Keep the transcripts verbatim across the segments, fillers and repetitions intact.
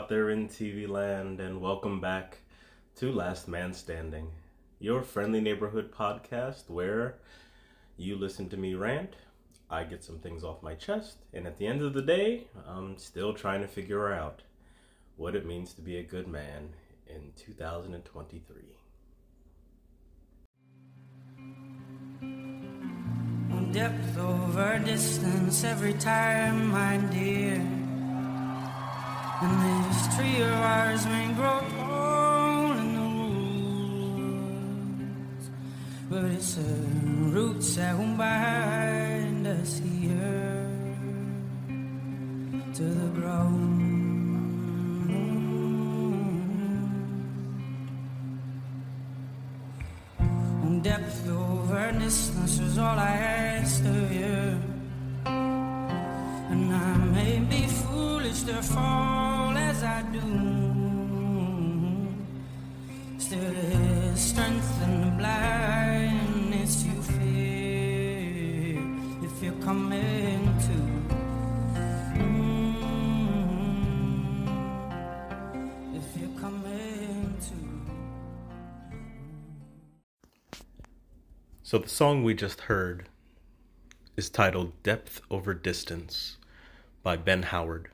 out there in T V land, and welcome back to Last Man Standing, your friendly neighborhood podcast where you listen to me rant, I get some things off my chest, and at the end of the day, I'm still trying to figure out what it means to be a good man in two thousand twenty-three. Depth over distance every time, my dear. And this tree of ours may grow tall in the woods, but it's the roots that will bind us here to the ground. Depth over distance was all I asked of you, and I may be foolish to fall as I do. Still there's strength in the blindness you feel if you're coming to. Mm, if you're coming to. So the song we just heard is titled Depth Over Distance by Ben Howard.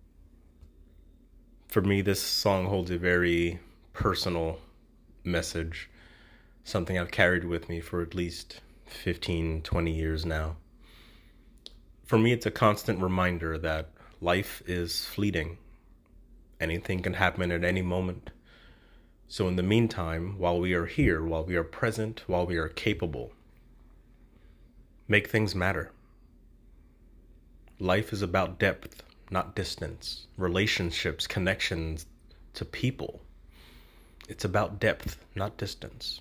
For me, this song holds a very personal message, something I've carried with me for at least fifteen, twenty years now. For me, it's a constant reminder that life is fleeting. Anything can happen at any moment. So in the meantime, while we are here, while we are present, while we are capable, make things matter. Life is about depth, not distance. Relationships, connections to people. It's about depth, not distance.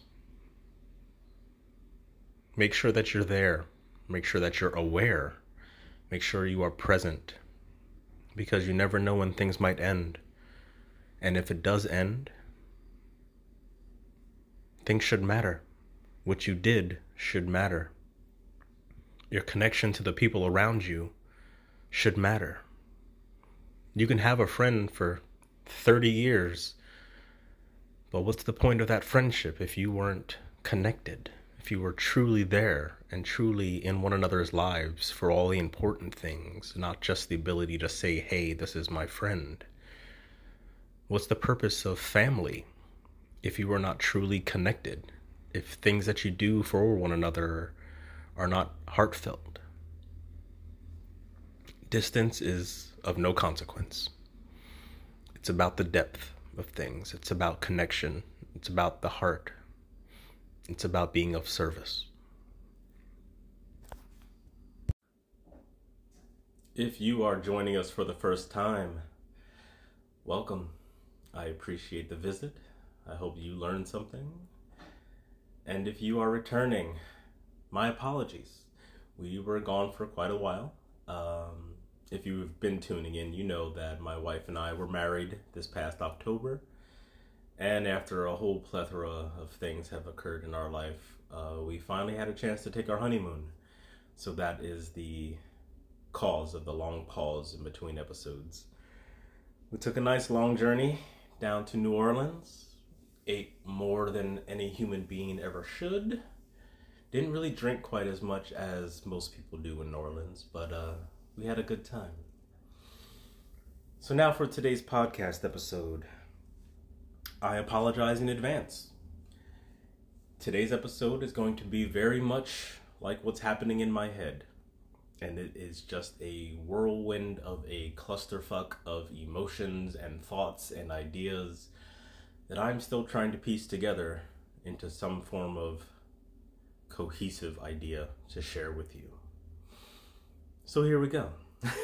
Make sure that you're there. Make sure that you're aware. Make sure you are present. Because you never know when things might end. And if it does end, things should matter. What you did should matter. Your connection to the people around you should matter. You can have a friend for thirty years, but what's the point of that friendship if you weren't connected? If you were truly there and truly in one another's lives for all the important things, not just the ability to say, hey, this is my friend. What's the purpose of family if you are not truly connected, if things that you do for one another are not heartfelt? Distance is of no consequence. It's about the depth of things. It's about connection. It's about the heart. It's about being of service. If you are joining us for the first time, welcome. I appreciate the visit. I hope you learned something. And if you are returning, my apologies. We were gone for quite a while. Um, if you've been tuning in, you know that my wife and I were married this past October. And after a whole plethora of things have occurred in our life, uh, we finally had a chance to take our honeymoon. So that is the cause of the long pause in between episodes. We took a nice long journey down to New Orleans. Ate more than any human being ever should. Didn't really drink quite as much as most people do in New Orleans, but uh, we had a good time. So now for today's podcast episode, I apologize in advance. Today's episode is going to be very much like what's happening in my head. And it is just a whirlwind of a clusterfuck of emotions and thoughts and ideas that I'm still trying to piece together into some form of cohesive idea to share with you. So here we go.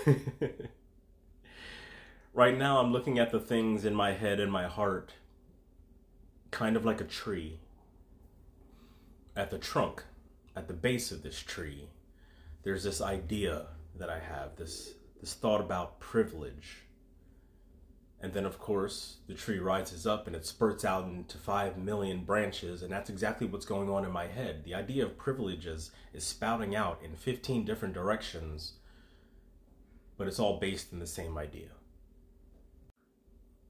Right now I'm looking at the things in my head and my heart kind of like a tree. At the trunk, at the base of this tree, there's this idea that I have, this, this thought about privilege. And then, of course, the tree rises up and it spurts out into five million branches, and that's exactly what's going on in my head. The idea of privilege is, is spouting out in fifteen different directions, but it's all based in the same idea.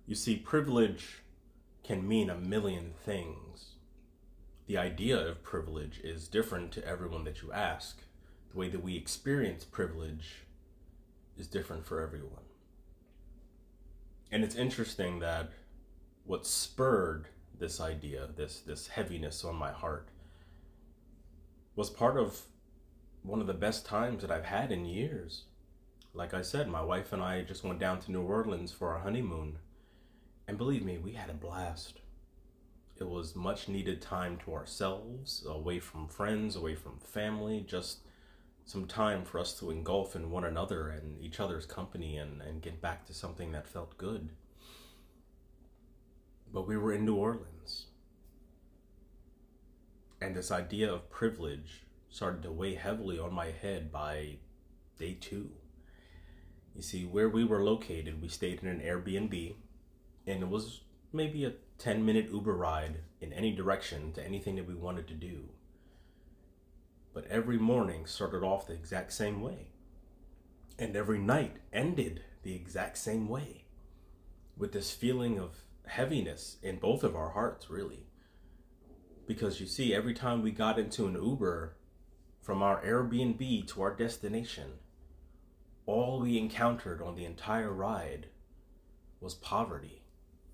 You see, privilege can mean a million things. The idea of privilege is different to everyone that you ask. The way that we experience privilege is different for everyone. And it's interesting that what spurred this idea, this this heaviness on my heart, was part of one of the best times that I've had in years. Like I said, my wife and I just went down to New Orleans for our honeymoon. And believe me, we had a blast. It was much needed time to ourselves, away from friends, away from family, just some time for us to engulf in one another and each other's company and, and get back to something that felt good. But we were in New Orleans. And this idea of privilege started to weigh heavily on my head by day two. You see, where we were located, we stayed in an Airbnb, and it was maybe a ten minute Uber ride in any direction to anything that we wanted to do. But every morning started off the exact same way. And every night ended the exact same way. With this feeling of heaviness in both of our hearts, really. Because you see, every time we got into an Uber from our Airbnb to our destination, all we encountered on the entire ride was poverty.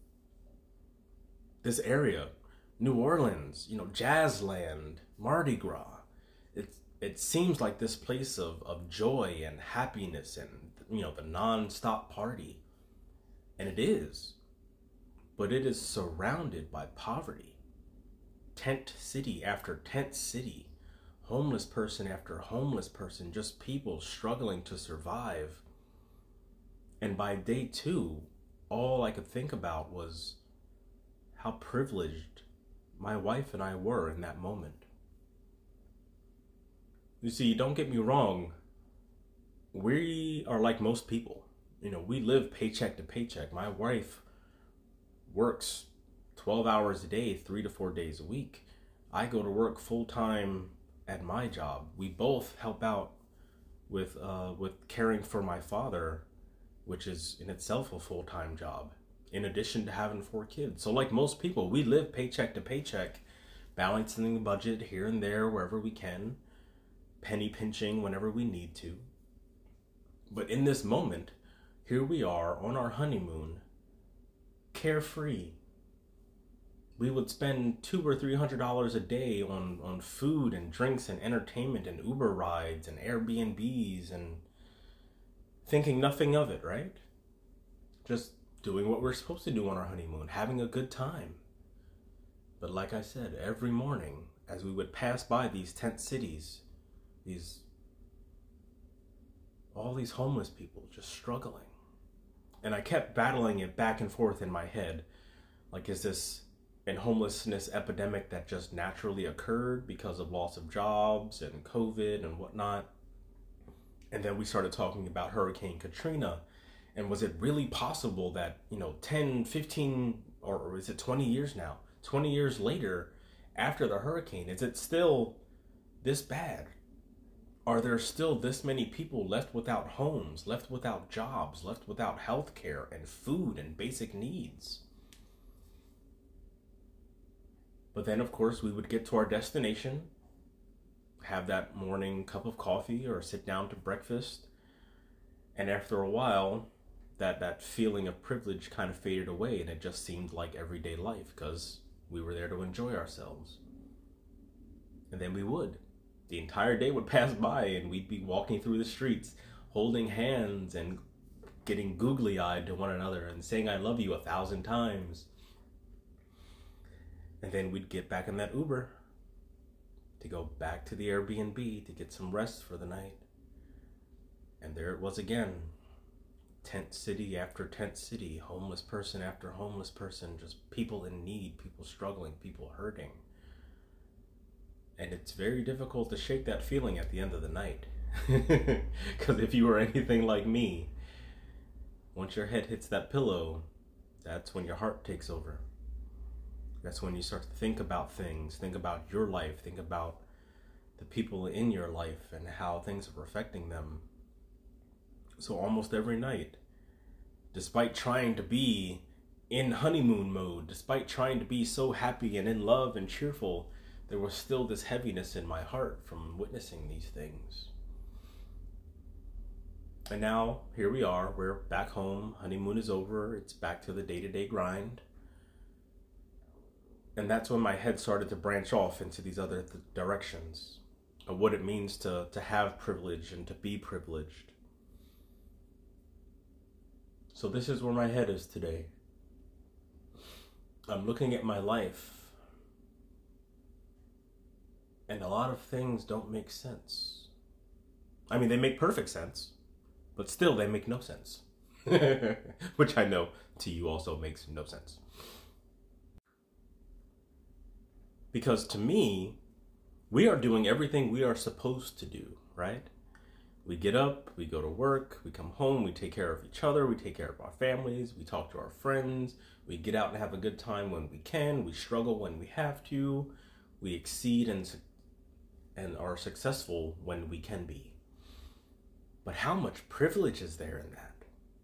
This area, New Orleans, you know, Jazzland, Mardi Gras, it, it seems like this place of, of joy and happiness and, you know, the non-stop party. And it is. But it is surrounded by poverty. Tent city after tent city. Homeless person after homeless person. Just people struggling to survive. And by day two, all I could think about was how privileged my wife and I were in that moment. You see, don't get me wrong. We are like most people. You know, we live paycheck to paycheck. My wife works twelve hours a day, three to four days a week. I go to work full time at my job. We both help out with uh, with caring for my father, which is in itself a full time job, in addition to having four kids. So like most people, we live paycheck to paycheck, balancing the budget here and there wherever we can, penny pinching whenever we need to. But in this moment, here we are on our honeymoon, carefree. We would spend two or three hundred dollars a day on, on food and drinks and entertainment and Uber rides and Airbnbs and thinking nothing of it, right? Just doing what we're supposed to do on our honeymoon, having a good time. But like I said, every morning as we would pass by these tent cities, these all these homeless people just struggling. And I kept battling it back and forth in my head. Like, is this an homelessness epidemic that just naturally occurred because of loss of jobs and COVID and whatnot? And then we started talking about Hurricane Katrina. And was it really possible that, you know, ten, fifteen, or is it twenty years now? twenty years later, after the hurricane, is it still this bad? Are there still this many people left without homes, left without jobs, left without health care and food and basic needs? But then, of course, we would get to our destination, have that morning cup of coffee or sit down to breakfast. And after a while, that, that feeling of privilege kind of faded away, and it just seemed like everyday life because we were there to enjoy ourselves. And then we would. The entire day would pass by and we'd be walking through the streets, holding hands and getting googly-eyed to one another and saying I love you a thousand times. And then we'd get back in that Uber to go back to the Airbnb to get some rest for the night. And there it was again. Tent city after tent city, homeless person after homeless person, just people in need, people struggling, people hurting. And it's very difficult to shake that feeling at the end of the night. Because if you are anything like me, once your head hits that pillow, that's when your heart takes over. That's when you start to think about things, think about your life, think about the people in your life and how things are affecting them. So almost every night, despite trying to be in honeymoon mode. Despite trying to be so happy and in love and cheerful, there was still this heaviness in my heart from witnessing these things. And now, here we are, we're back home, honeymoon is over, it's back to the day-to-day grind. And that's when my head started to branch off into these other th- directions of what it means to, to have privilege and to be privileged. So this is where my head is today. I'm looking at my life, and a lot of things don't make sense. I mean, they make perfect sense, but still they make no sense. Which I know to you also makes no sense. Because to me, we are doing everything we are supposed to do, right? We get up, we go to work, we come home, we take care of each other, we take care of our families, we talk to our friends, we get out and have a good time when we can, we struggle when we have to, we exceed and, and are successful when we can be. But how much privilege is there in that?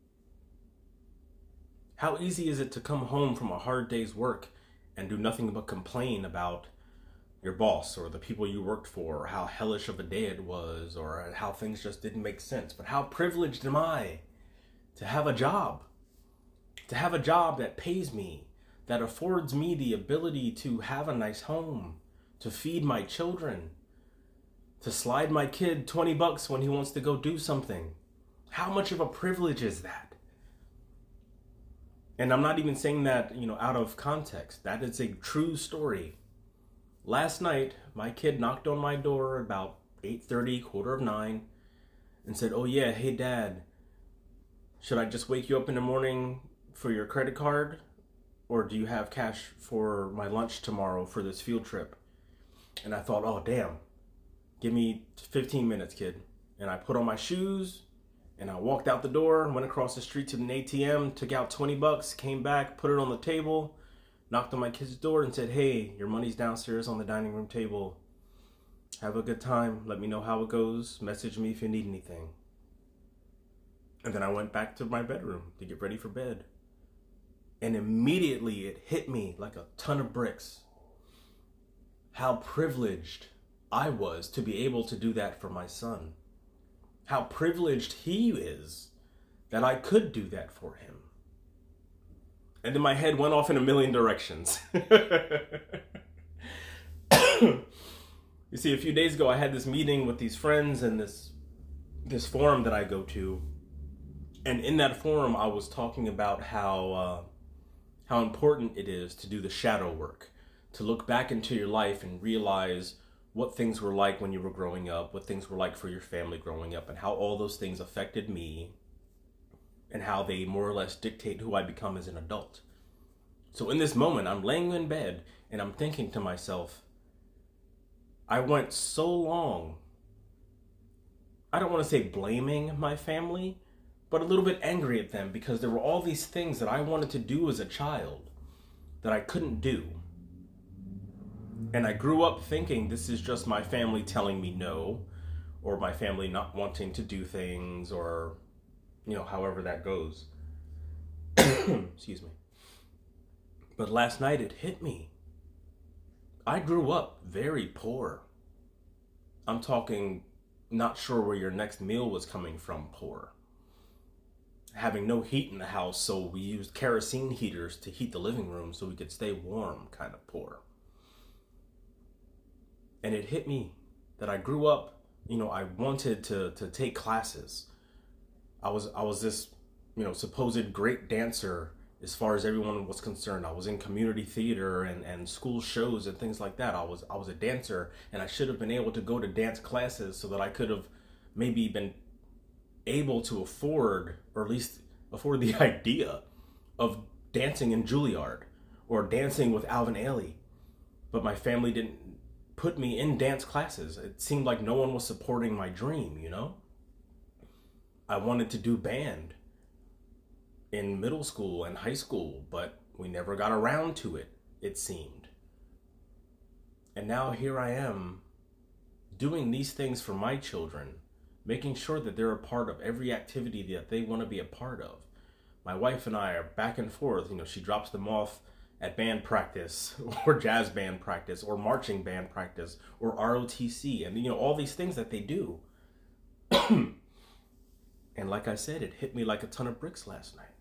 How easy is it to come home from a hard day's work and do nothing but complain about your boss or the people you worked for, or how hellish of a day it was, or how things just didn't make sense? But how privileged am I to have a job, to have a job that pays me, that affords me the ability to have a nice home, to feed my children, to slide my kid twenty bucks when he wants to go do something. How much of a privilege is that? And I'm not even saying that, you know, out of context. That is a true story. Last night, my kid knocked on my door about eight thirty, quarter of nine, and said, "Oh yeah, hey dad, should I just wake you up in the morning for your credit card? Or do you have cash for my lunch tomorrow for this field trip?" And I thought, oh damn, give me fifteen minutes, kid. And I put on my shoes, and I walked out the door, went across the street to an A T M, took out twenty bucks, came back, put it on the table, knocked on my kid's door and said, "Hey, your money's downstairs on the dining room table. Have a good time. Let me know how it goes. Message me if you need anything." And then I went back to my bedroom to get ready for bed. And immediately it hit me like a ton of bricks how privileged I was to be able to do that for my son. How privileged he is that I could do that for him. And then my head went off in a million directions. You see, a few days ago, I had this meeting with these friends and this this forum that I go to. And in that forum, I was talking about how uh, how important it is to do the shadow work, to look back into your life and realize what things were like when you were growing up, what things were like for your family growing up, and how all those things affected me, and how they more or less dictate who I become as an adult. So in this moment, I'm laying in bed and I'm thinking to myself, I went so long, I don't want to say blaming my family, but a little bit angry at them because there were all these things that I wanted to do as a child that I couldn't do. And I grew up thinking this is just my family telling me no, or my family not wanting to do things, or you know, however that goes. Excuse me. But last night it hit me. I grew up very poor. I'm talking not sure where your next meal was coming from poor. Having no heat in the house, so we used kerosene heaters to heat the living room so we could stay warm kind of poor. And it hit me that I grew up, you know, I wanted to, to take classes. I was I was this, you know, supposed great dancer as far as everyone was concerned. I was in community theater and, and school shows and things like that. I was I was a dancer, and I should have been able to go to dance classes so that I could have maybe been able to afford, or at least afford the idea of dancing in Juilliard or dancing with Alvin Ailey. But my family didn't put me in dance classes. It seemed like no one was supporting my dream, you know? I wanted to do band in middle school and high school, but we never got around to it, it seemed. And now here I am doing these things for my children, making sure that they're a part of every activity that they want to be a part of, My wife and I are back and forth. You know, she drops them off at band practice or jazz band practice or marching band practice or R O T C and, you know, all these things that they do. And like I said, it hit me like a ton of bricks last night.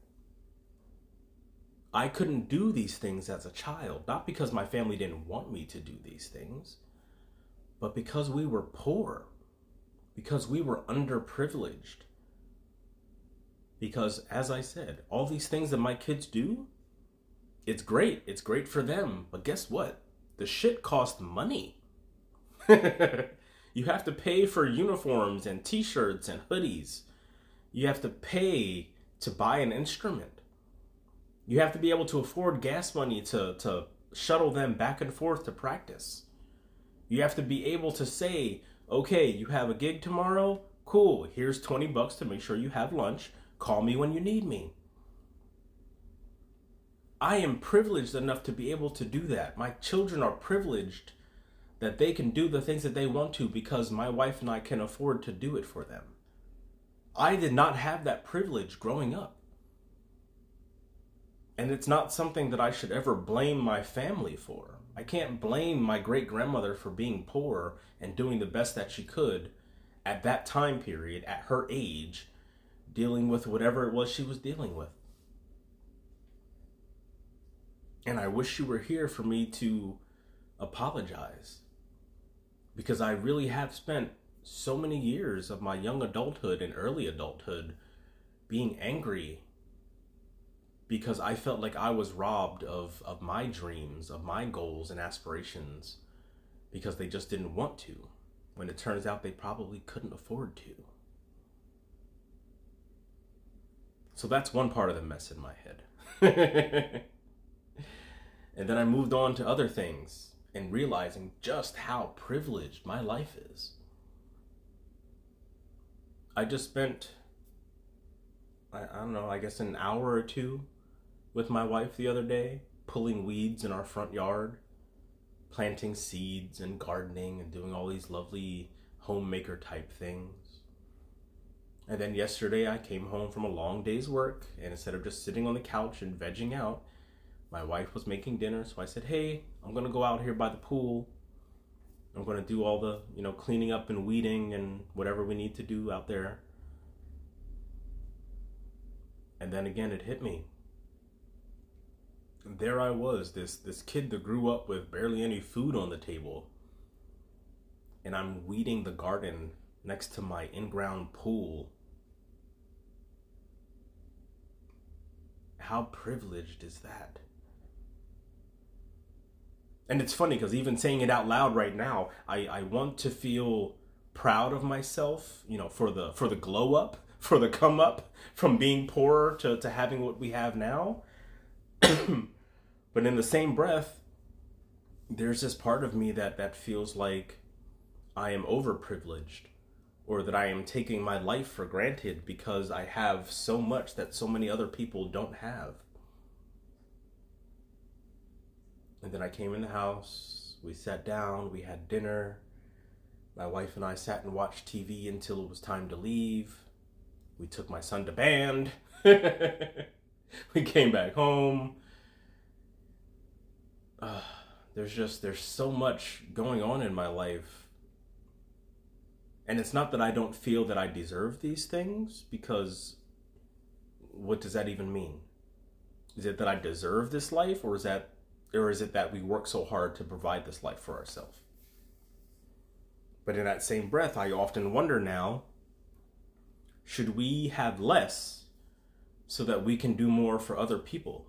I couldn't do these things as a child, not because my family didn't want me to do these things, but because we were poor, because we were underprivileged. Because, as I said, all these things that my kids do, it's great. It's great for them. But guess what? The shit costs money. You have to pay for uniforms and t-shirts and hoodies. You have to pay to buy an instrument. You have to be able to afford gas money to, to shuttle them back and forth to practice. You have to be able to say, okay, you have a gig tomorrow? Cool, here's twenty bucks to make sure you have lunch. Call me when you need me. I am privileged enough to be able to do that. My children are privileged that they can do the things that they want to because my wife and I can afford to do it for them. I did not have that privilege growing up. And it's not something that I should ever blame my family for. I can't blame my great-grandmother for being poor and doing the best that she could at that time period, at her age, dealing with whatever it was she was dealing with. And I wish she were here for me to apologize. Because I really have spent so many years of my young adulthood and early adulthood being angry because I felt like I was robbed of, of my dreams, of my goals and aspirations because they just didn't want to, when it turns out they probably couldn't afford to. So that's one part of the mess in my head. And then I moved on to other things and realizing just how privileged my life is. I just spent, I, I don't know, I guess an hour or two with my wife the other day, pulling weeds in our front yard, planting seeds and gardening and doing all these lovely homemaker type things. And then yesterday I came home from a long day's work, and instead of just sitting on the couch and vegging out, my wife was making dinner. So I said, hey, I'm going to go out here by the pool. I'm going to do all the, you know, cleaning up and weeding and whatever we need to do out there. And then again, it hit me. And there I was, this, this kid that grew up with barely any food on the table. And I'm weeding the garden next to my in-ground pool. How privileged is that? And it's funny because even saying it out loud right now, I, I want to feel proud of myself, you know, for the for the glow up, for the come up from being poorer to, to having what we have now. But in the same breath, there's this part of me that, that feels like I am overprivileged, or that I am taking my life for granted because I have so much that so many other people don't have. And then I came in the house, we sat down, we had dinner. My wife and I sat and watched T V until it was time to leave. We took my son to band. We came back home. Uh, there's just, there's so much going on in my life. And it's not that I don't feel that I deserve these things, because what does that even mean? Is it that I deserve this life, or is that, or is it that we work so hard to provide this life for ourselves? But in that same breath, I often wonder now, should we have less so that we can do more for other people?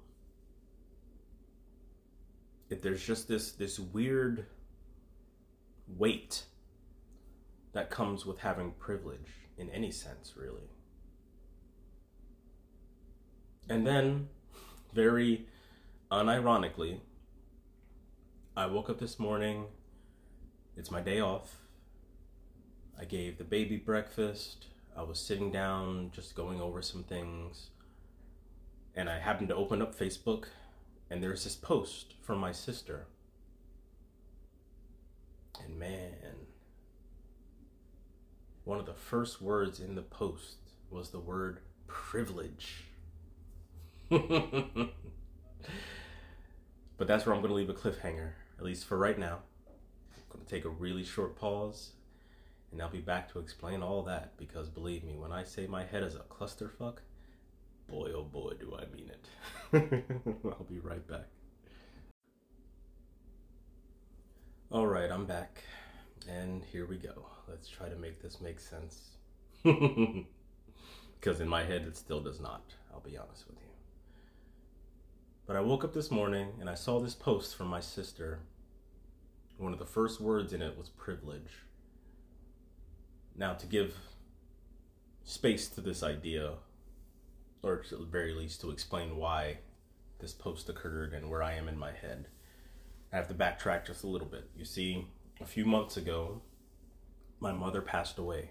If there's just this, this weird weight that comes with having privilege in any sense, really. And then, very unironically, I woke up this morning, it's my day off. I gave the baby breakfast. I was sitting down, just going over some things. And I happened to open up Facebook, and there's this post from my sister. And man, one of the first words in the post was the word privilege. But that's where I'm going to leave a cliffhanger, at least for right now. I'm going to take a really short pause, and I'll be back to explain all that, because believe me, when I say my head is a clusterfuck, boy oh boy do I mean it. I'll be right back. Alright, I'm back, and here we go. Let's try to make this make sense. Because in my head it still does not, I'll be honest with you. But I woke up this morning and I saw this post from my sister. One of the first words in it was privilege. Now, to give space to this idea, or at the very least to explain why this post occurred and where I am in my head, I have to backtrack just a little bit. You see, a few months ago, my mother passed away.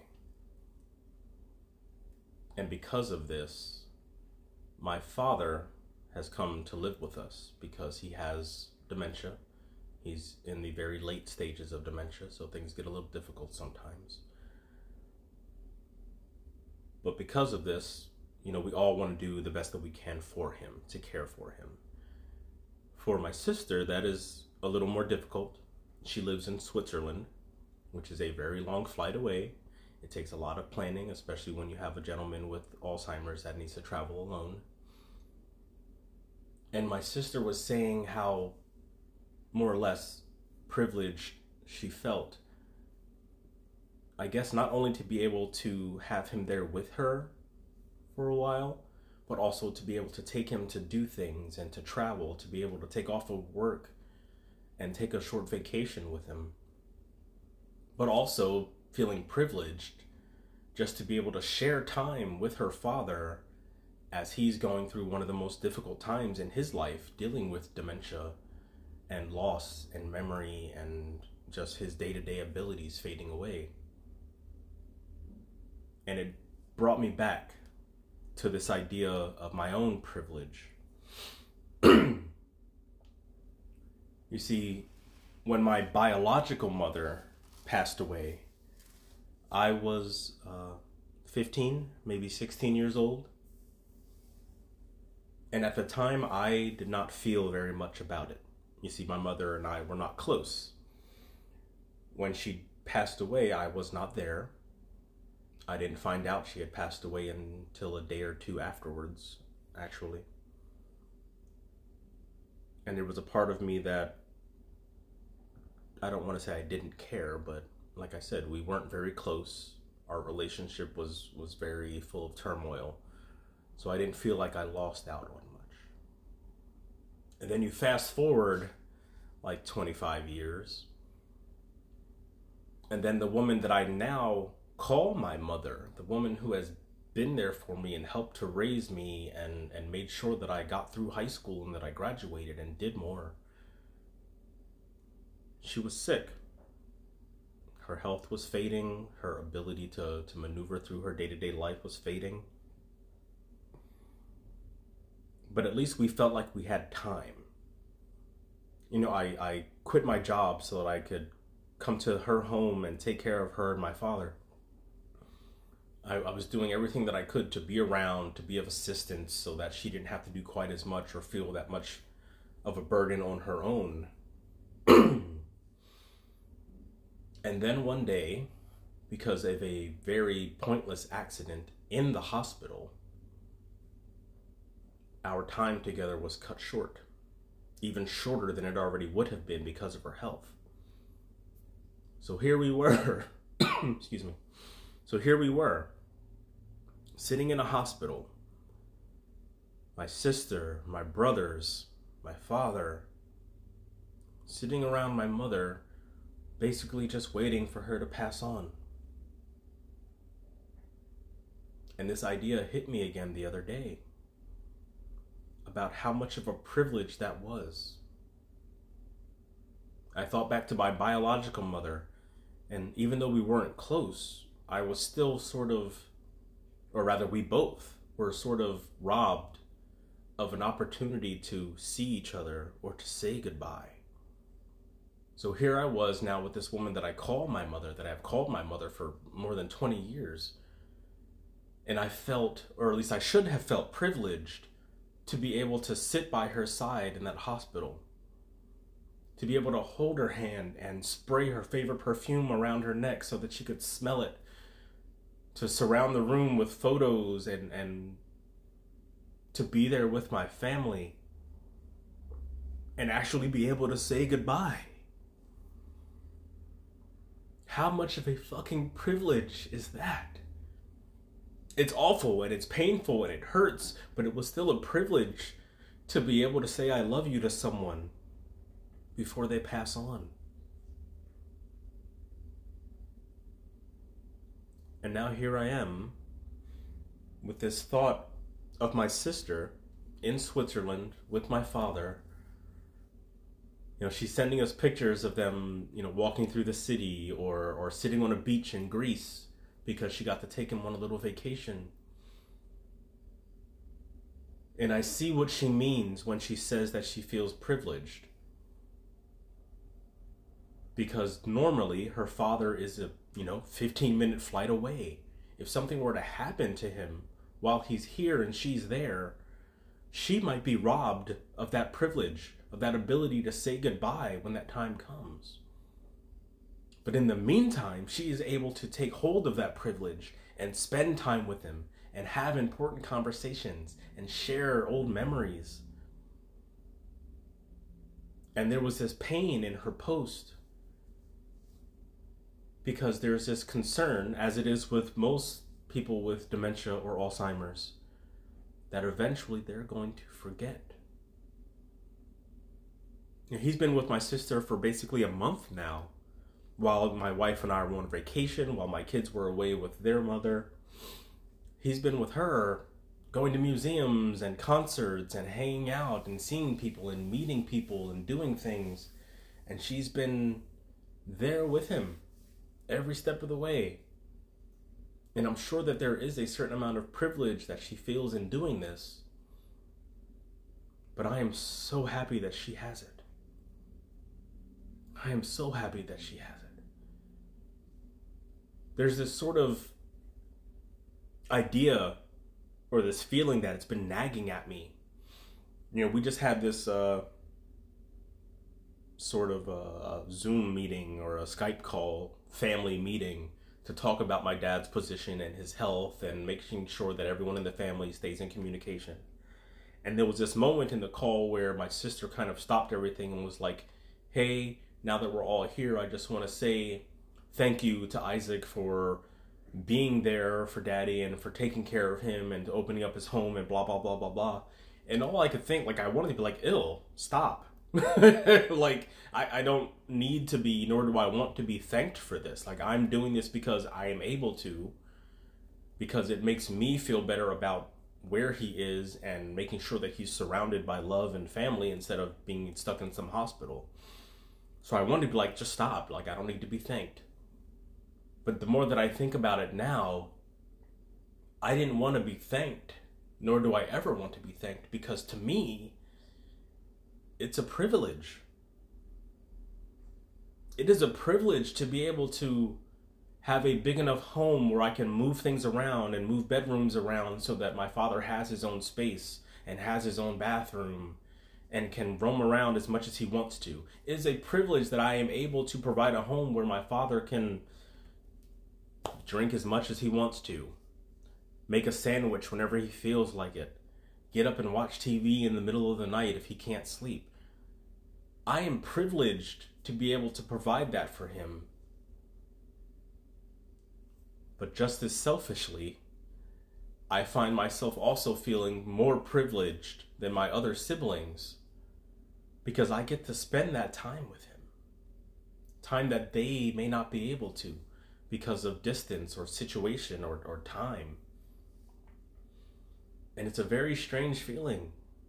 And because of this, my father has come to live with us because he has dementia. He's in the very late stages of dementia, so things get a little difficult sometimes. But because of this, you know, we all want to do the best that we can for him, to care for him. For my sister, that is a little more difficult. She lives in Switzerland, which is a very long flight away. It takes a lot of planning, especially when you have a gentleman with Alzheimer's that needs to travel alone. And my sister was saying how more or less privileged she felt. I guess not only to be able to have him there with her for a while, but also to be able to take him to do things and to travel, to be able to take off of work and take a short vacation with him. But also feeling privileged just to be able to share time with her father as he's going through one of the most difficult times in his life, dealing with dementia and loss and memory and just his day-to-day abilities fading away. And it brought me back to this idea of my own privilege. You see, when my biological mother passed away, I was uh, fifteen, maybe sixteen years old. And at the time, I did not feel very much about it. You see, my mother and I were not close. When she passed away, I was not there. I didn't find out she had passed away until a day or two afterwards, actually. And there was a part of me that, I don't want to say I didn't care, but like I said, we weren't very close. Our relationship was, was very full of turmoil. So I didn't feel like I lost out on much. And then you fast forward like twenty-five years. And then the woman that I now call my mother, the woman who has been there for me and helped to raise me and, and made sure that I got through high school and that I graduated and did more, she was sick. Her health was fading. Her ability to, to maneuver through her day-to-day life was fading. But at least we felt like we had time. You know, I, I quit my job so that I could come to her home and take care of her and my father. I, I was doing everything that I could to be around, to be of assistance, so that she didn't have to do quite as much or feel that much of a burden on her own. And then one day, because of a very pointless accident in the hospital, our time together was cut short, even shorter than it already would have been because of her health. So here we were, excuse me. So here we were, sitting in a hospital. My sister, my brothers, my father, sitting around my mother, basically just waiting for her to pass on. And this idea hit me again the other day, about how much of a privilege that was. I thought back to my biological mother, and even though we weren't close, I was still sort of, or rather we both were sort of robbed of an opportunity to see each other or to say goodbye. So here I was now with this woman that I call my mother, that I've called my mother for more than twenty years. And I felt, or at least I should have felt, privileged to be able to sit by her side in that hospital, to be able to hold her hand and spray her favorite perfume around her neck so that she could smell it, to surround the room with photos and, and to be there with my family and actually be able to say goodbye. How much of a fucking privilege is that? It's awful and it's painful and it hurts, but it was still a privilege to be able to say I love you to someone before they pass on. And now here I am with this thought of my sister in Switzerland with my father. You know, she's sending us pictures of them, you know, walking through the city or, or sitting on a beach in Greece because she got to take him on a little vacation. And I see what she means when she says that she feels privileged. Because normally her father is a, you know, fifteen minute flight away. If something were to happen to him while he's here and she's there, she might be robbed of that privilege, of that ability to say goodbye when that time comes. But in the meantime, she is able to take hold of that privilege and spend time with him and have important conversations and share old memories. And there was this pain in her post because there's this concern, as it is with most people with dementia or Alzheimer's, that eventually they're going to forget. You know, he's been with my sister for basically a month now, while my wife and I were on vacation, while my kids were away with their mother. He's been with her, going to museums and concerts and hanging out and seeing people and meeting people and doing things. And she's been there with him every step of the way. And I'm sure that there is a certain amount of privilege that she feels in doing this. But I am so happy that she has it. I am so happy that she has it. There's this sort of idea or this feeling that it's been nagging at me. You know, we just had this uh, sort of a, a Zoom meeting or a Skype call, family meeting, to talk about my dad's position and his health and making sure that everyone in the family stays in communication. And there was this moment in the call where my sister kind of stopped everything and was like, hey, now that we're all here, I just want to say thank you to Isaac for being there for Daddy and for taking care of him and opening up his home and blah, blah, blah, blah, blah. And all I could think, like, I wanted to be like, ill, stop. Like, I, I don't need to be, nor do I want to be thanked for this. Like, I'm doing this because I am able to, because it makes me feel better about where he is and making sure that he's surrounded by love and family instead of being stuck in some hospital. So I wanted to be like, just stop. Like, I don't need to be thanked. But the more that I think about it now, I didn't want to be thanked, nor do I ever want to be thanked, because to me, it's a privilege. It is a privilege to be able to have a big enough home where I can move things around and move bedrooms around so that my father has his own space and has his own bathroom and can roam around as much as he wants to. It is a privilege that I am able to provide a home where my father can drink as much as he wants to, make a sandwich whenever he feels like it, get up and watch T V in the middle of the night if he can't sleep. I am privileged to be able to provide that for him. But just as selfishly, I find myself also feeling more privileged than my other siblings because I get to spend that time with him. Time that they may not be able to because of distance or situation or, or time. And it's a very strange feeling.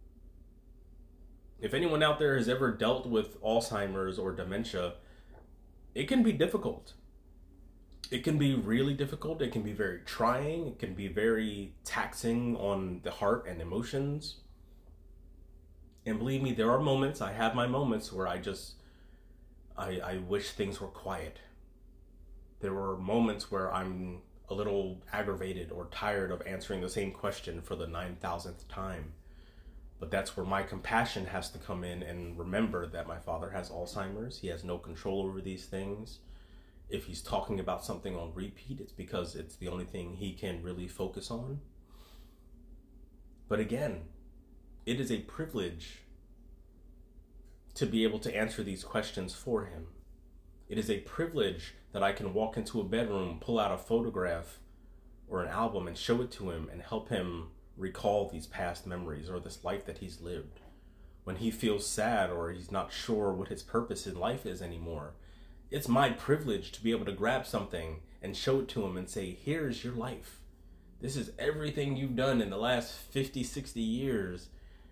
If anyone out there has ever dealt with Alzheimer's or dementia, it can be difficult. It can be really difficult. It can be very trying. It can be very taxing on the heart and emotions. And believe me, there are moments, I have my moments where I just, I, I wish things were quiet. There were moments where I'm a little aggravated or tired of answering the same question for the nine thousandth time. But that's where my compassion has to come in and remember that my father has Alzheimer's. He has no control over these things. If he's talking about something on repeat, it's because it's the only thing he can really focus on. But again, it is a privilege to be able to answer these questions for him. It is a privilege that I can walk into a bedroom, pull out a photograph or an album and show it to him and help him recall these past memories or this life that he's lived. When he feels sad or he's not sure what his purpose in life is anymore, it's my privilege to be able to grab something and show it to him and say, here's your life. This is everything you've done in the last fifty, sixty years.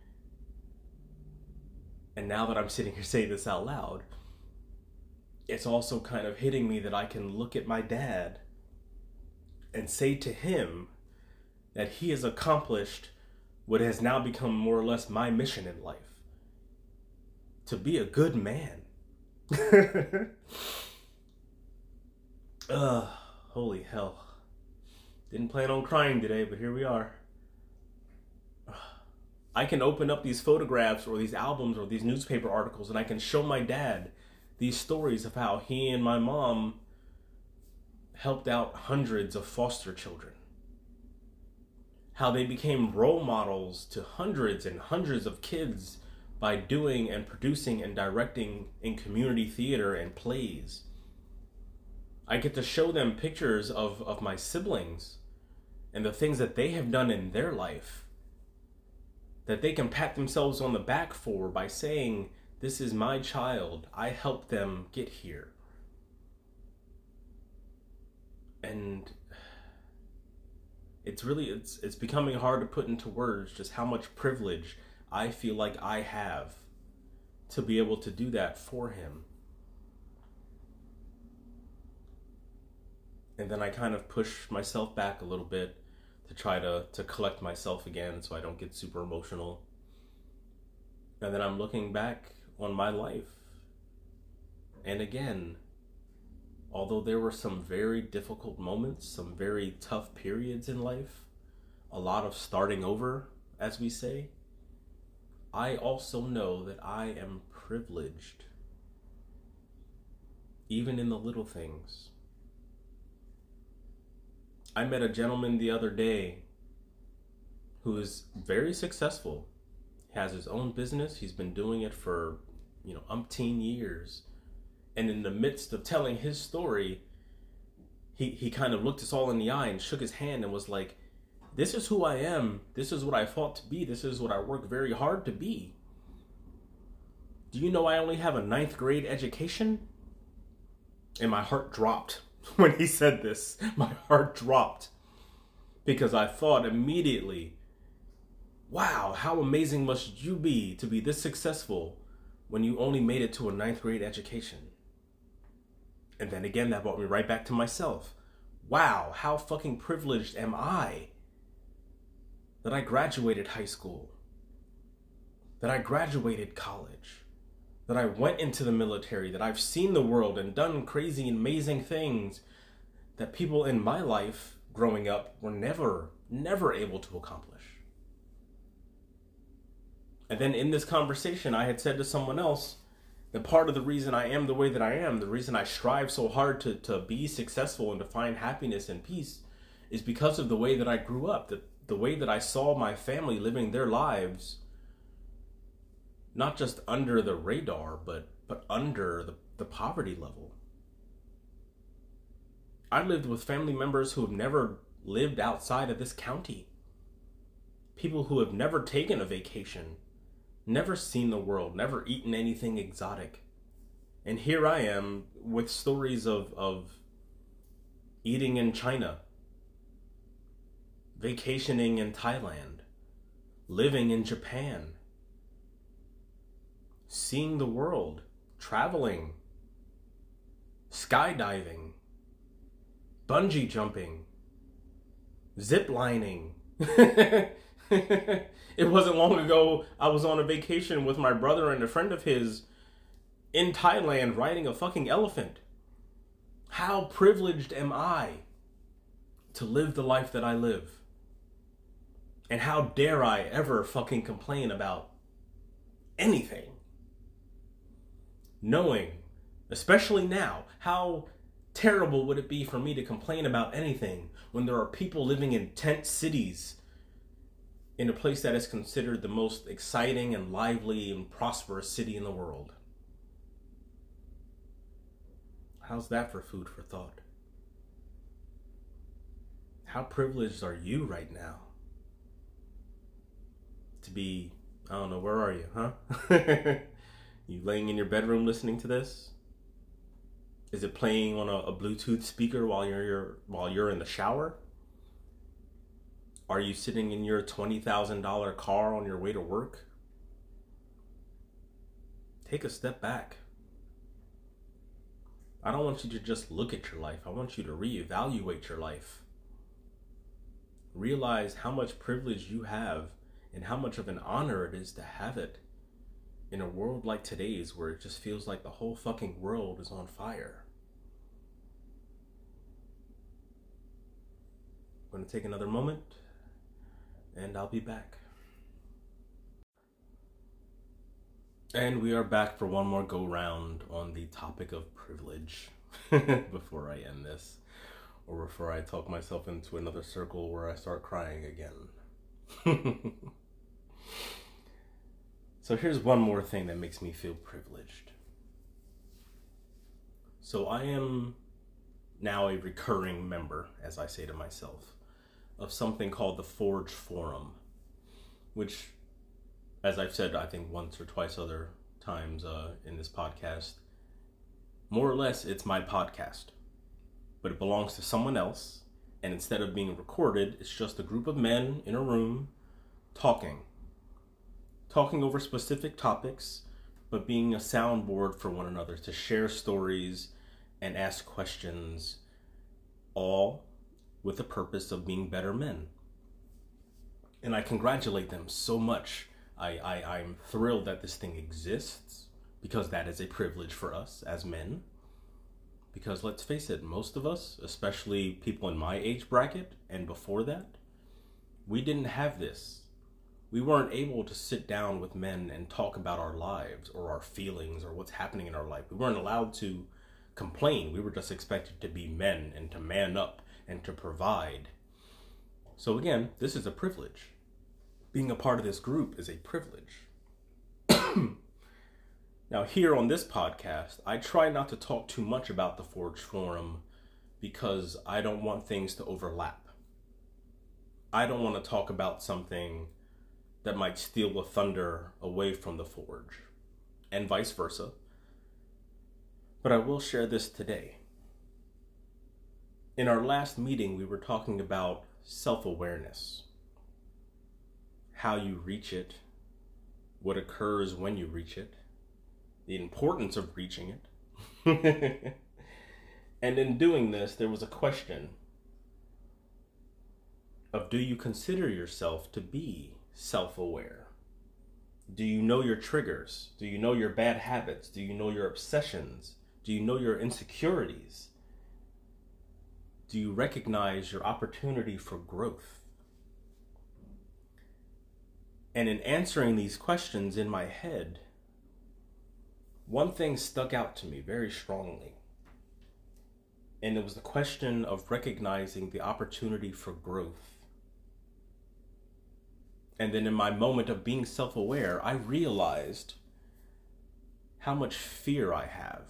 And now that I'm sitting here saying this out loud, it's also kind of hitting me that I can look at my dad and say to him that he has accomplished what has now become more or less my mission in life. To be a good man. Ugh, holy hell. Didn't plan on crying today, but here we are. I can open up these photographs or these albums or these newspaper articles and I can show my dad these stories of how he and my mom helped out hundreds of foster children. How they became role models to hundreds and hundreds of kids by doing and producing and directing in community theater and plays. I get to show them pictures of, of my siblings and the things that they have done in their life that they can pat themselves on the back for by saying, this is my child, I helped them get here. And it's really, it's it's becoming hard to put into words just how much privilege I feel like I have to be able to do that for him. And then I kind of push myself back a little bit to try to, to collect myself again so I don't get super emotional. And then I'm looking back on my life. And again, although there were some very difficult moments, some very tough periods in life, a lot of starting over, as we say, I also know that I am privileged, even in the little things. I met a gentleman the other day who is very successful. He has his own business. He's been doing it for, you know, umpteen years. And in the midst of telling his story, he, he kind of looked us all in the eye and shook his hand and was like, this is who I am. This is what I fought to be. This is what I worked very hard to be. Do you know I only have a ninth grade education? And my heart dropped when he said this. My heart dropped because I thought immediately, wow, how amazing must you be to be this successful when you only made it to a ninth grade education? And then again, that brought me right back to myself. Wow, how fucking privileged am I that I graduated high school, that I graduated college, that I went into the military, that I've seen the world and done crazy, amazing things that people in my life growing up were never, never able to accomplish. And then in this conversation, I had said to someone else that part of the reason I am the way that I am, the reason I strive so hard to, to be successful and to find happiness and peace is because of the way that I grew up, the, the way that I saw my family living their lives, not just under the radar, but, but under the, the poverty level. I lived with family members who have never lived outside of this county. People who have never taken a vacation, never seen the world, never eaten anything exotic. And here I am with stories of, of eating in China, vacationing in Thailand, living in Japan, seeing the world, traveling, skydiving, bungee jumping, zip lining. It wasn't long ago I was on a vacation with my brother and a friend of his in Thailand riding a fucking elephant. How privileged am I to live the life that I live? And how dare I ever fucking complain about anything? Knowing, especially now, how terrible would it be for me to complain about anything when there are people living in tent cities in a place that is considered the most exciting and lively and prosperous city in the world? How's that for food for thought? How privileged are you right now to be, I don't know, where are you, huh? You laying in your bedroom listening to this? Is it playing on a, a Bluetooth speaker while you're, you're while you're in the shower? Are you sitting in your twenty thousand dollars car on your way to work? Take a step back. I don't want you to just look at your life. I want you to reevaluate your life. Realize how much privilege you have and how much of an honor it is to have it in a world like today's, where it just feels like the whole fucking world is on fire. I'm going to take another moment and I'll be back. And we are back for one more go round on the topic of privilege before I end this, or before I talk myself into another circle where I start crying again. So here's one more thing that makes me feel privileged. So I am now a recurring member, as I say to myself, of something called the Forge Forum, which, as I've said, I think once or twice other times uh, in this podcast, more or less it's my podcast, but it belongs to someone else, and instead of being recorded, it's just a group of men in a room talking. Talking over specific topics, but being a soundboard for one another to share stories and ask questions, all with the purpose of being better men. And I congratulate them so much. I, I, I'm thrilled that this thing exists, because that is a privilege for us as men. Because let's face it, most of us, especially people in my age bracket and before that, we didn't have this. We weren't able to sit down with men and talk about our lives or our feelings or what's happening in our life. We weren't allowed to complain. We were just expected to be men and to man up and to provide. So again, this is a privilege. Being a part of this group is a privilege. Now here on this podcast, I try not to talk too much about the Forge Forum because I don't want things to overlap. I don't want to talk about something that might steal the thunder away from the Forge, and vice versa. But I will share this today. In our last meeting, we were talking about self-awareness, how you reach it, what occurs when you reach it, the importance of reaching it. And in doing this, there was a question of, do you consider yourself to be self-aware? Do you know your triggers? Do you know your bad habits? Do you know your obsessions? Do you know your insecurities? Do you recognize your opportunity for growth? And in answering these questions in my head, one thing stuck out to me very strongly. And it was the question of recognizing the opportunity for growth. And then in my moment of being self-aware, I realized how much fear I have.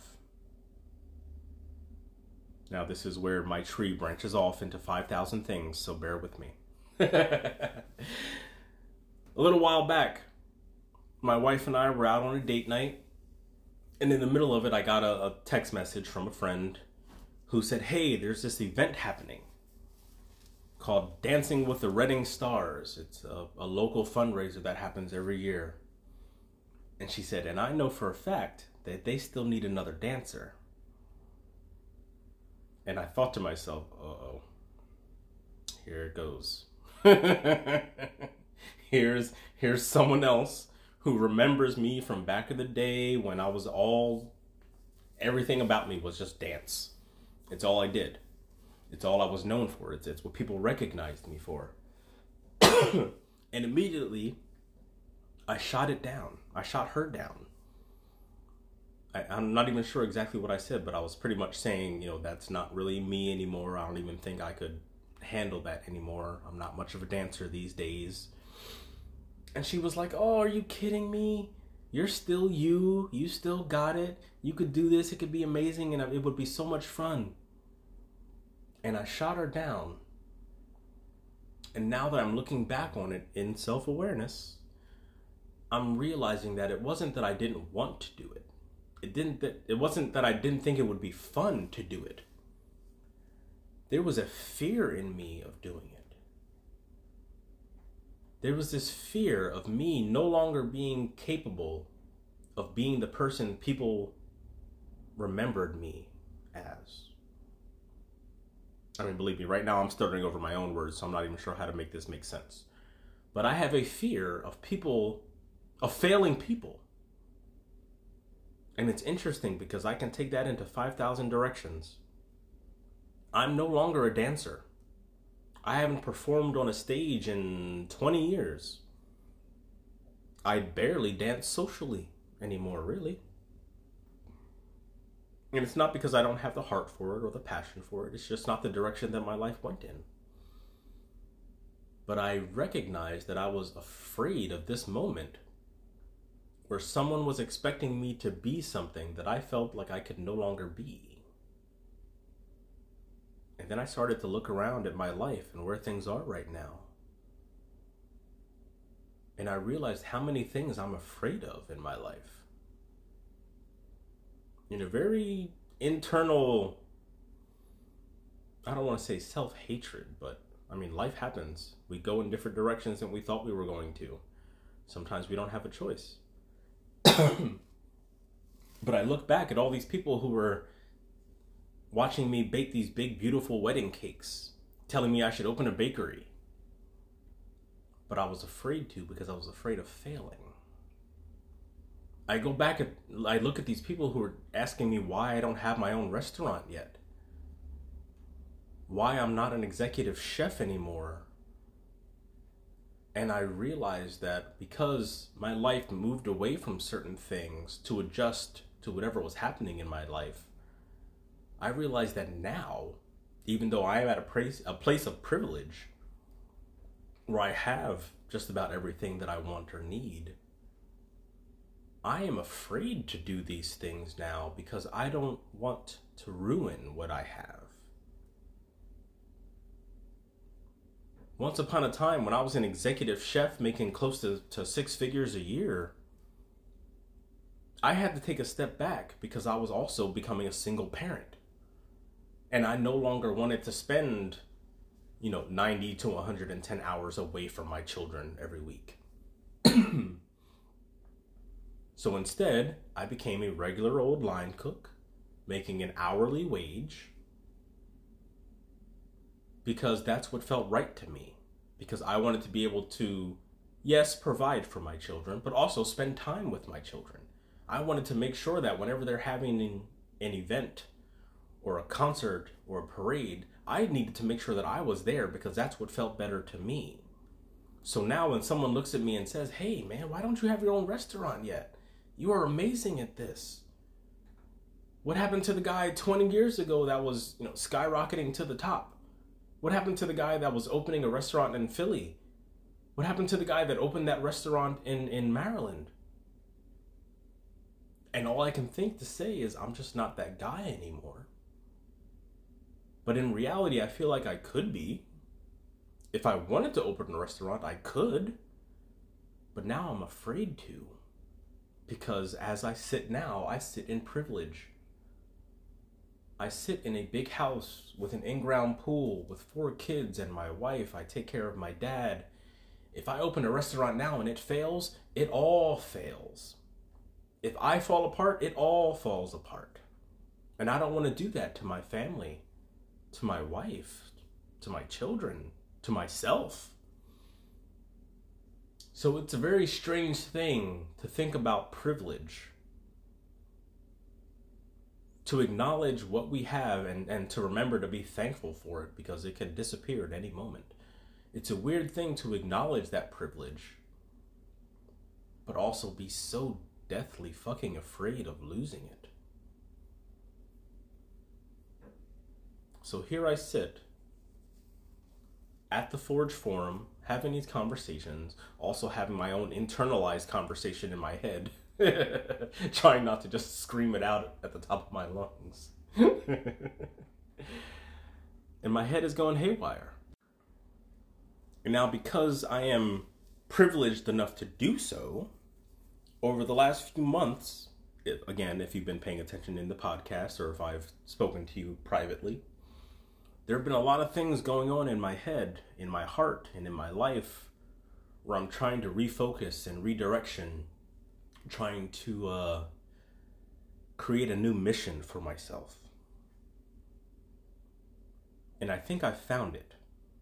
Now, this is where my tree branches off into five thousand things, so bear with me. A little while back, my wife and I were out on a date night, and in the middle of it, I got a, a text message from a friend who said, hey, there's this event happening called Dancing with the Reading Stars. It's a, a local fundraiser that happens every year. And she said, and I know for a fact that they still need another dancer. And I thought to myself, uh-oh, here it goes. here's, here's someone else who remembers me from back in the day when I was all, everything about me was just dance. It's all I did. It's all I was known for. It's, it's what people recognized me for. And immediately, I shot it down. I shot her down. I, I'm not even sure exactly what I said, but I was pretty much saying, you know, that's not really me anymore. I don't even think I could handle that anymore. I'm not much of a dancer these days. And she was like, oh, are you kidding me? You're still you. You still got it. You could do this. It could be amazing, and it would be so much fun. And I shot her down. And now that I'm looking back on it in self-awareness, I'm realizing that it wasn't that I didn't want to do it. It didn't that it wasn't that I didn't think it would be fun to do it. There was a fear in me of doing it. There was this fear of me no longer being capable of being the person people remembered me as. I mean, believe me, right now I'm stuttering over my own words, so I'm not even sure how to make this make sense. But I have a fear of people, of failing people. And it's interesting because I can take that into five thousand directions. I'm no longer a dancer. I haven't performed on a stage in twenty years. I barely dance socially anymore, really. And it's not because I don't have the heart for it or the passion for it. It's just not the direction that my life went in. But I recognized that I was afraid of this moment where someone was expecting me to be something that I felt like I could no longer be. And then I started to look around at my life and where things are right now. And I realized how many things I'm afraid of in my life. In a very internal, I don't want to say self-hatred, but I mean, life happens. We go in different directions than we thought we were going to. Sometimes we don't have a choice. But I look back at all these people who were watching me bake these big, beautiful wedding cakes, telling me I should open a bakery. But I was afraid to because I was afraid of failing. I go back at, I look at these people who are asking me why I don't have my own restaurant yet. Why I'm not an executive chef anymore. And I realized that because my life moved away from certain things to adjust to whatever was happening in my life, I realized that now, even though I am at a place, a place of privilege, where I have just about everything that I want or need, I am afraid to do these things now because I don't want to ruin what I have. Once upon a time, when I was an executive chef making close to, to six figures a year, I had to take a step back because I was also becoming a single parent. And I no longer wanted to spend, you know, ninety to one hundred ten hours away from my children every week. So instead, I became a regular old line cook, making an hourly wage, because that's what felt right to me. Because I wanted to be able to, yes, provide for my children, but also spend time with my children. I wanted to make sure that whenever they're having an, an event or a concert or a parade, I needed to make sure that I was there because that's what felt better to me. So now when someone looks at me and says, hey man, why don't you have your own restaurant yet? You are amazing at this. What happened to the guy twenty years ago that was, you know, skyrocketing to the top? What happened to the guy that was opening a restaurant in Philly? What happened to the guy that opened that restaurant in, in Maryland? And all I can think to say is I'm just not that guy anymore. But in reality, I feel like I could be. If I wanted to open a restaurant, I could. But now I'm afraid to. Because as I sit now, I sit in privilege. I sit in a big house with an in-ground pool with four kids and my wife. I take care of my dad. If I open a restaurant now and it fails, it all fails. If I fall apart, it all falls apart. And I don't want to do that to my family, to my wife, to my children, to myself. So it's a very strange thing to think about privilege. To acknowledge what we have and, and to remember to be thankful for it because it can disappear at any moment. It's a weird thing to acknowledge that privilege, but also be so deathly fucking afraid of losing it. So here I sit at the Forge Forum, having these conversations, also having my own internalized conversation in my head, trying not to just scream it out at the top of my lungs. And my head is going haywire. And now, because I am privileged enough to do so, over the last few months, if, again, if you've been paying attention in the podcast or if I've spoken to you privately, there have been a lot of things going on in my head, in my heart, and in my life where I'm trying to refocus and redirection, trying to uh, create a new mission for myself. And I think I found it.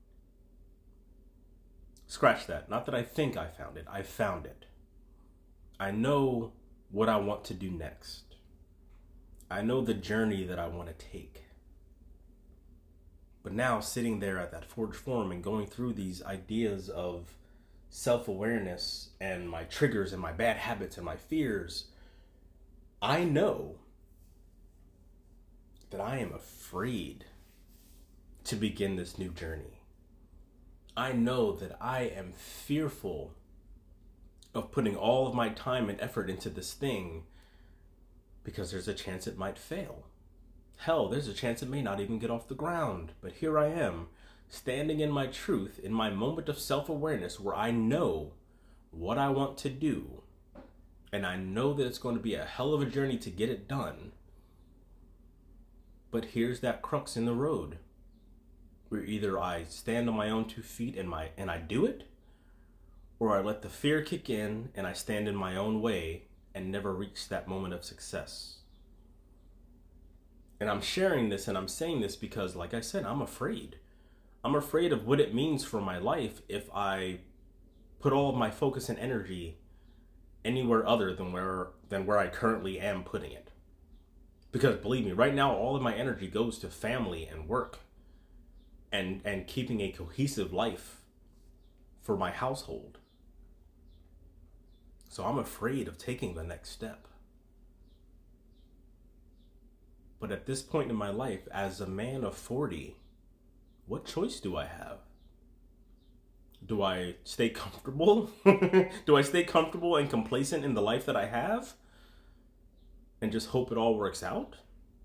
Scratch that. Not that I think I found it. I found it. I know what I want to do next. I know the journey that I want to take. But now, sitting there at that Forge Forum and going through these ideas of self-awareness and my triggers and my bad habits and my fears, I know that I am afraid to begin this new journey. I know that I am fearful of putting all of my time and effort into this thing because there's a chance it might fail. Hell, there's a chance it may not even get off the ground. But here I am, standing in my truth, in my moment of self-awareness where I know what I want to do. And I know that it's going to be a hell of a journey to get it done. But here's that crux in the road, where either I stand on my own two feet and my and I do it, or I let the fear kick in and I stand in my own way and never reach that moment of success. And I'm sharing this and I'm saying this because, like I said, I'm afraid. I'm afraid of what it means for my life if I put all of my focus and energy anywhere other than where than where I currently am putting it. Because believe me, right now, all of my energy goes to family and work and, and keeping a cohesive life for my household. So I'm afraid of taking the next step. But at this point in my life, as a man of forty, what choice do I have? Do I stay comfortable? Do I stay comfortable and complacent in the life that I have and just hope it all works out?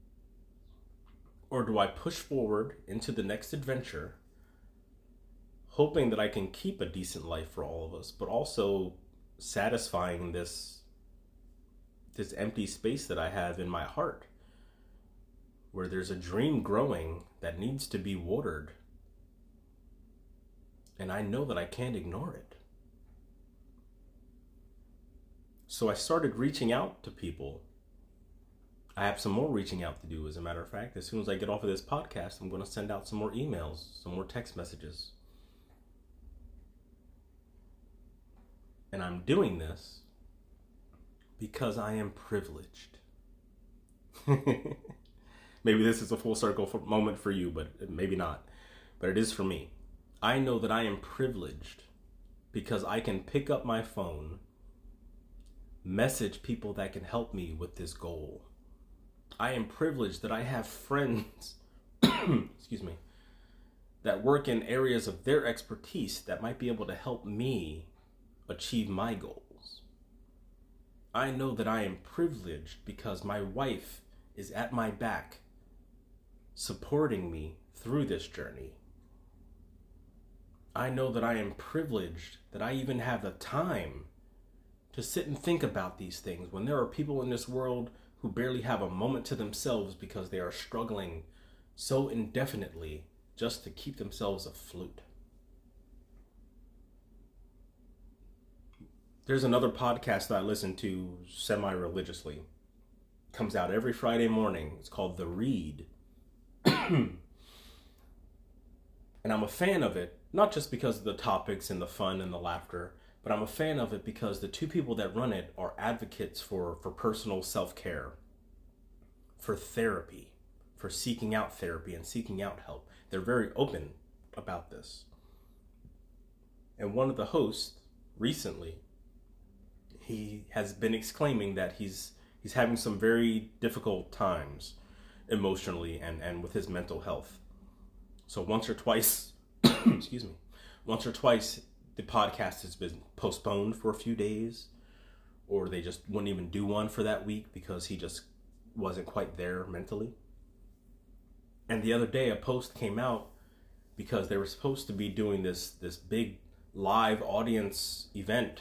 Or do I push forward into the next adventure, hoping that I can keep a decent life for all of us, but also satisfying this, this empty space that I have in my heart, where there's a dream growing that needs to be watered. And I know that I can't ignore it. So I started reaching out to people. I have some more reaching out to do, as a matter of fact. As soon as I get off of this podcast, I'm going to send out some more emails, some more text messages. And I'm doing this because I am privileged. Maybe this is a full circle for, moment for you, but maybe not. But it is for me. I know that I am privileged because I can pick up my phone, message people that can help me with this goal. I am privileged that I have friends, excuse me, that work in areas of their expertise that might be able to help me achieve my goals. I know that I am privileged because my wife is at my back, supporting me through this journey. I know that I am privileged that I even have the time to sit and think about these things when there are people in this world who barely have a moment to themselves because they are struggling so indefinitely just to keep themselves afloat. There's another podcast that I listen to semi-religiously. Comes out every Friday morning. It's called The Read. And I'm a fan of it, not just because of the topics and the fun and the laughter, but I'm a fan of it because the two people that run it are advocates for, for personal self-care, for therapy, for seeking out therapy and seeking out help. They're very open about this. And one of the hosts recently, he has been exclaiming that he's he's having some very difficult times emotionally and, and with his mental health. So once or twice, excuse me, once or twice the podcast has been postponed for a few days, or they just wouldn't even do one for that week because he just wasn't quite there mentally. And the other day a post came out because they were supposed to be doing this this big live audience event,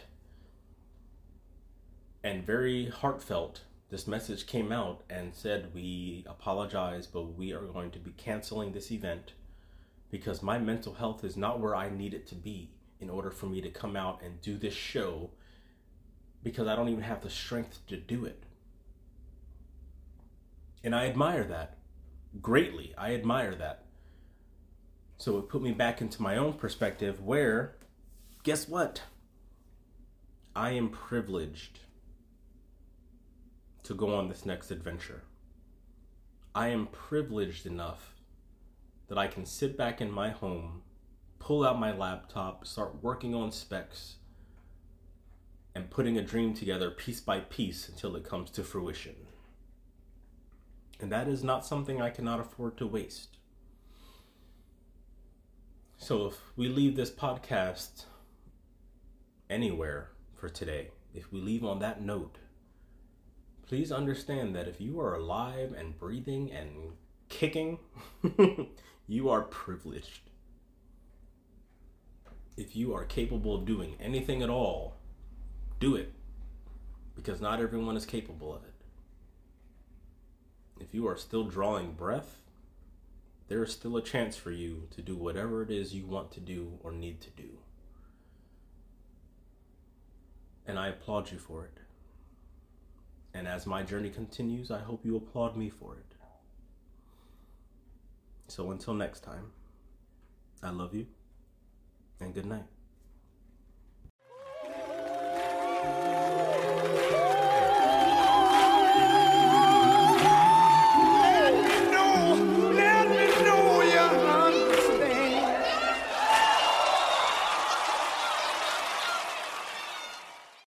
and very heartfelt, this message came out and said, we apologize, but we are going to be canceling this event because my mental health is not where I need it to be in order for me to come out and do this show, because I don't even have the strength to do it. And I admire that greatly. I admire that. So it put me back into my own perspective where, guess what? I am privileged to go on this next adventure. I am privileged enough that I can sit back in my home, pull out my laptop, start working on specs, and putting a dream together piece by piece until it comes to fruition. And that is not something I cannot afford to waste. So if we leave this podcast anywhere for today, if we leave on that note, please understand that if you are alive and breathing and kicking, you are privileged. If you are capable of doing anything at all, do it, because not everyone is capable of it. If you are still drawing breath, there is still a chance for you to do whatever it is you want to do or need to do. And I applaud you for it. And as my journey continues, I hope you applaud me for it. So until next time, I love you, and good night.